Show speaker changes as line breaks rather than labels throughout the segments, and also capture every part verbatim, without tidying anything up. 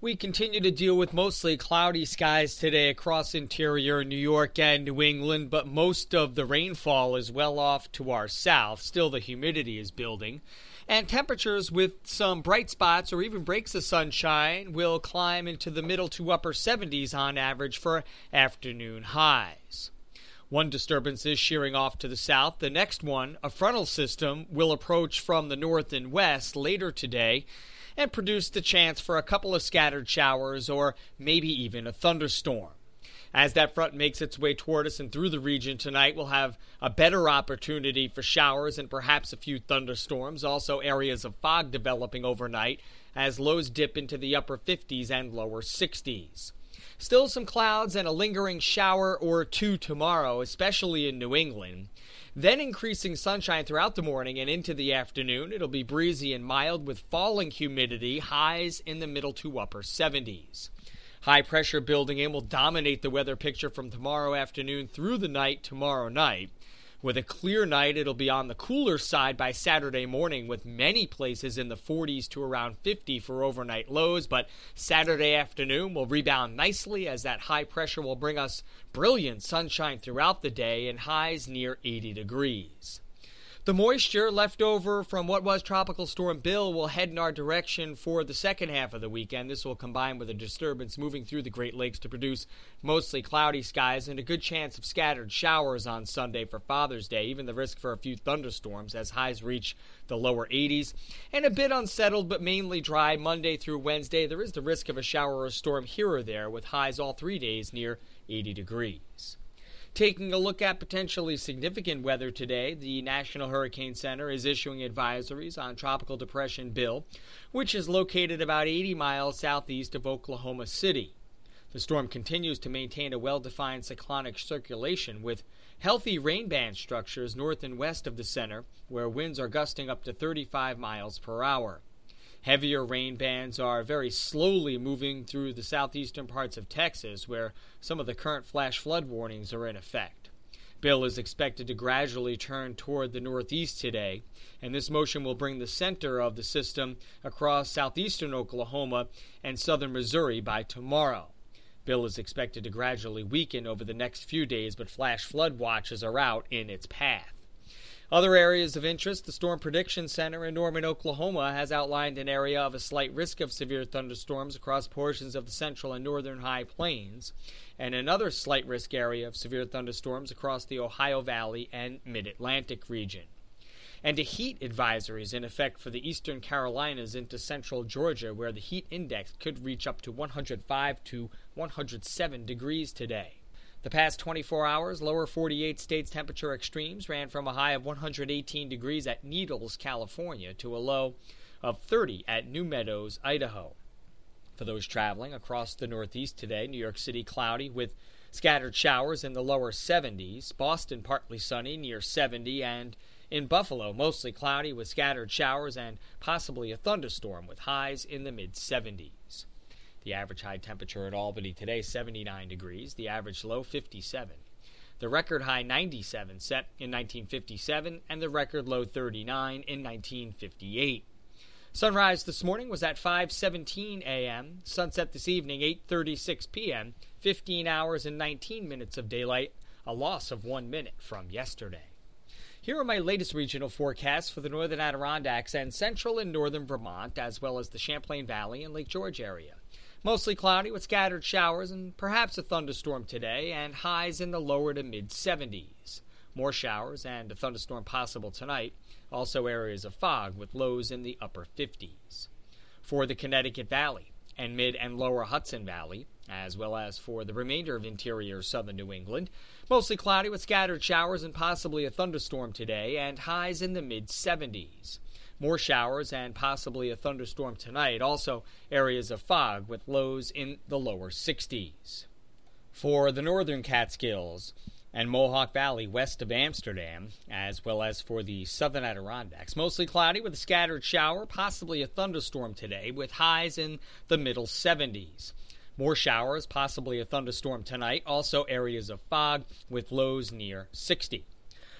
We continue to deal with mostly cloudy skies today across interior New York and New England, but most of the rainfall is well off to our south. Still, the humidity is building. And temperatures with some bright spots or even breaks of sunshine will climb into the middle to upper seventies on average for afternoon highs. One disturbance is shearing off to the south. The next one, a frontal system, will approach from the north and west later today and produce the chance for a couple of scattered showers or maybe even a thunderstorm. As that front makes its way toward us and through the region tonight, we'll have a better opportunity for showers and perhaps a few thunderstorms. Also, areas of fog developing overnight as lows dip into the upper fifties and lower sixties. Still some clouds and a lingering shower or two tomorrow, especially in New England. Then increasing sunshine throughout the morning and into the afternoon. It'll be breezy and mild with falling humidity, highs in the middle to upper seventies. High pressure building in will dominate the weather picture from tomorrow afternoon through the night tomorrow night. With a clear night, it'll be on the cooler side by Saturday morning with many places in the forties to around fifty for overnight lows, but Saturday afternoon will rebound nicely as that high pressure will bring us brilliant sunshine throughout the day and highs near eighty degrees. The moisture left over from what was Tropical Storm Bill will head in our direction for the second half of the weekend. This will combine with a disturbance moving through the Great Lakes to produce mostly cloudy skies and a good chance of scattered showers on Sunday for Father's Day, even the risk for a few thunderstorms as highs reach the lower eighties. And a bit unsettled but mainly dry Monday through Wednesday. There is the risk of a shower or storm here or there with highs all three days near eighty degrees. Taking a look at potentially significant weather today, the National Hurricane Center is issuing advisories on Tropical Depression Bill, which is located about eighty miles southeast of Oklahoma City. The storm continues to maintain a well-defined cyclonic circulation with healthy rain band structures north and west of the center, where winds are gusting up to thirty-five miles per hour. Heavier rain bands are very slowly moving through the southeastern parts of Texas, where some of the current flash flood warnings are in effect. Bill is expected to gradually turn toward the northeast today, and this motion will bring the center of the system across southeastern Oklahoma and southern Missouri by tomorrow. Bill is expected to gradually weaken over the next few days, but flash flood watches are out in its path. Other areas of interest, the Storm Prediction Center in Norman, Oklahoma, has outlined an area of a slight risk of severe thunderstorms across portions of the central and northern high plains, and another slight risk area of severe thunderstorms across the Ohio Valley and mid-Atlantic region. And a heat advisory is in effect for the eastern Carolinas into central Georgia, where the heat index could reach up to one hundred five to one hundred seven degrees today. The past twenty-four hours, lower forty-eight states temperature extremes ran from a high of one hundred eighteen degrees at Needles, California, to a low of thirty at New Meadows, Idaho. For those traveling across the Northeast today, New York City cloudy with scattered showers in the lower seventies, Boston partly sunny near seventy, and in Buffalo mostly cloudy with scattered showers and possibly a thunderstorm with highs in the mid-seventies. The average high temperature at Albany today, seventy-nine degrees. The average low, fifty-seven. The record high, ninety-seven, set in nineteen fifty-seven, and the record low, thirty-nine, in nineteen fifty-eight. Sunrise this morning was at five seventeen a.m. Sunset this evening, eight thirty-six p.m. fifteen hours and nineteen minutes of daylight, a loss of one minute from yesterday. Here are my latest regional forecasts for the northern Adirondacks and central and northern Vermont, as well as the Champlain Valley and Lake George area. Mostly cloudy with scattered showers and perhaps a thunderstorm today, and highs in the lower to mid-seventies. More showers and a thunderstorm possible tonight. Also areas of fog with lows in the upper fifties. For the Connecticut Valley and mid and lower Hudson Valley, as well as for the remainder of interior southern New England, mostly cloudy with scattered showers and possibly a thunderstorm today, and highs in the mid-seventies. More showers and possibly a thunderstorm tonight. Also areas of fog with lows in the lower sixties. For the northern Catskills and Mohawk Valley west of Amsterdam, as well as for the southern Adirondacks, mostly cloudy with a scattered shower, possibly a thunderstorm today with highs in the middle seventies. More showers, possibly a thunderstorm tonight. Also areas of fog with lows near sixty.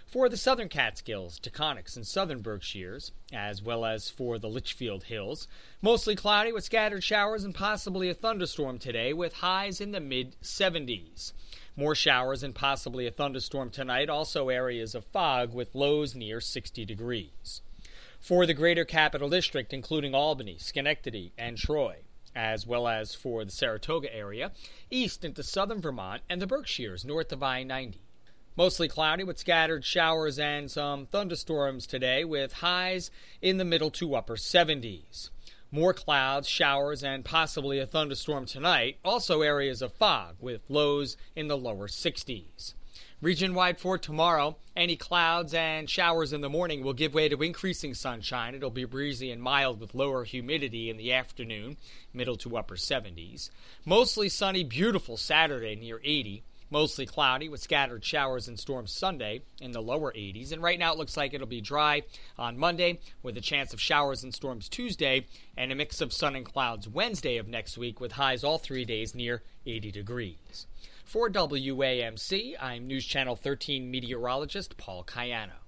For the southern Catskills, Taconics, and southern Berkshires, as well as for the Litchfield Hills, mostly cloudy with scattered showers and possibly a thunderstorm today with highs in the mid seventies. More showers and possibly a thunderstorm tonight, also areas of fog with lows near sixty degrees. For the greater capital district, including Albany, Schenectady, and Troy, as well as for the Saratoga area, east into southern Vermont, and the Berkshires north of I ninety. Mostly cloudy with scattered showers and some thunderstorms today with highs in the middle to upper seventies. More clouds, showers, and possibly a thunderstorm tonight, also areas of fog with lows in the lower sixties. Region-wide for tomorrow, any clouds and showers in the morning will give way to increasing sunshine. It'll be breezy and mild with lower humidity in the afternoon, middle to upper seventies. Mostly sunny, beautiful Saturday near eighty. Mostly cloudy with scattered showers and storms Sunday in the lower eighties. And right now it looks like it'll be dry on Monday with a chance of showers and storms Tuesday and a mix of sun and clouds Wednesday of next week with highs all three days near eighty degrees. For W A M C, I'm News Channel thirteen meteorologist Paul Cayano.